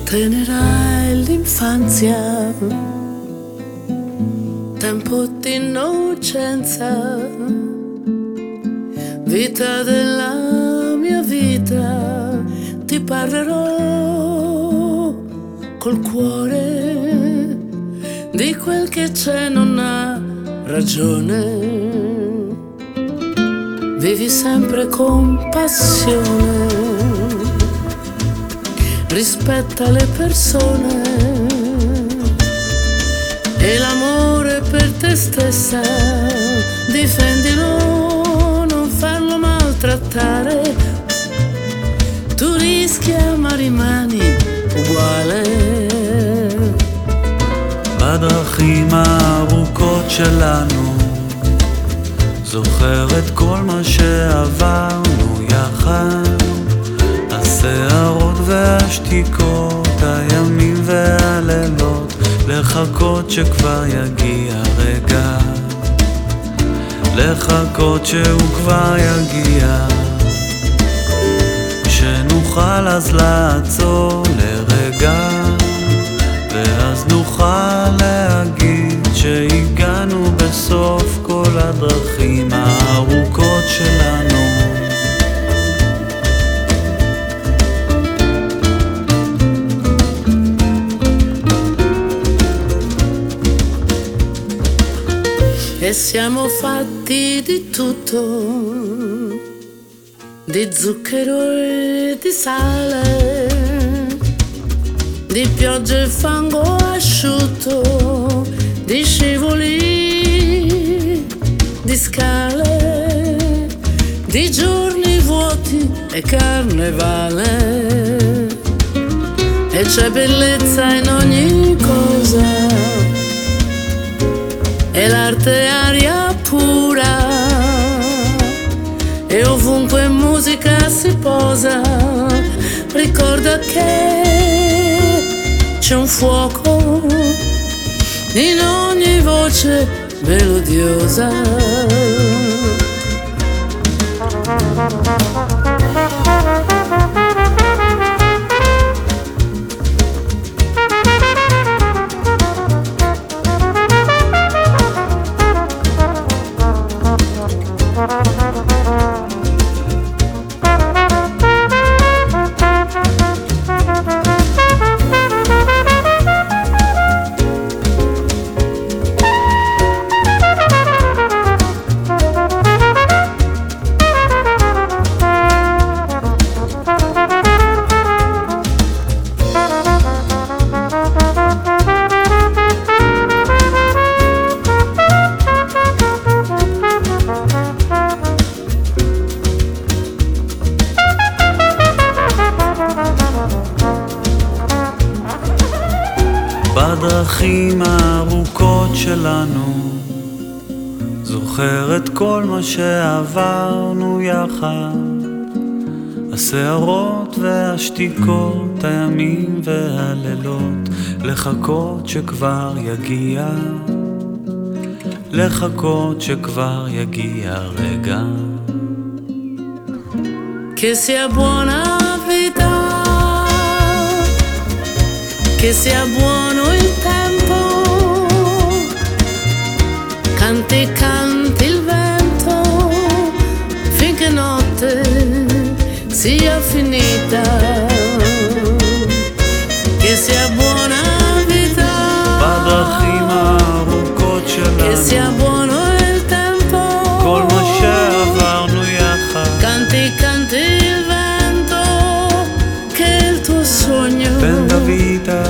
tenera è l'infanzia, tempo di innocenza, vita della mia vita, ti parlerò col cuore di quel che c'è, non ha ragione. Vivi sempre con passione, rispetta le persone e l'amore per te stessa, difendilo, non farlo maltrattare, tu rischi ma rimani uguale. בדרכים הארוכות שלנו זוכר את כל מה שעברנו יחד, הסערות והשתיקות, הימים והלילות, לחכות שכבר יגיע רגע, לחכות שהוא כבר יגיע, שנוכל אז לעצור לרגע, ואז נוכל להגיד שהגענו בסוף כל הדרכים הארוכות שלנו. E siamo fatti di tutto, di zucchero e di sale, di pioggia e fango asciutto, di scivoli, di scale, di giorni vuoti e carnevale. E c'è bellezza in ogni cosa, e l'arte è aria pura, e ovunque musica si posa, ricorda che c'è un fuoco in ogni voce melodiosa. בדרכים הארוכות שלנו זוכר את כל מה שעברנו יחד, הסערות והשתיקות, הימים והלילות, לחכות שכבר יגיע, לחכות שכבר יגיע רגע. Che sia buona vita, che sia buono il tempo, canti canti il vento, finché notte sia finita. Che sia buona vita, בדרכים הארוכות che sia שלנו buono il tempo, כל מה שעברנו יחד, canti canti il vento, che il tuo sogno tenda vita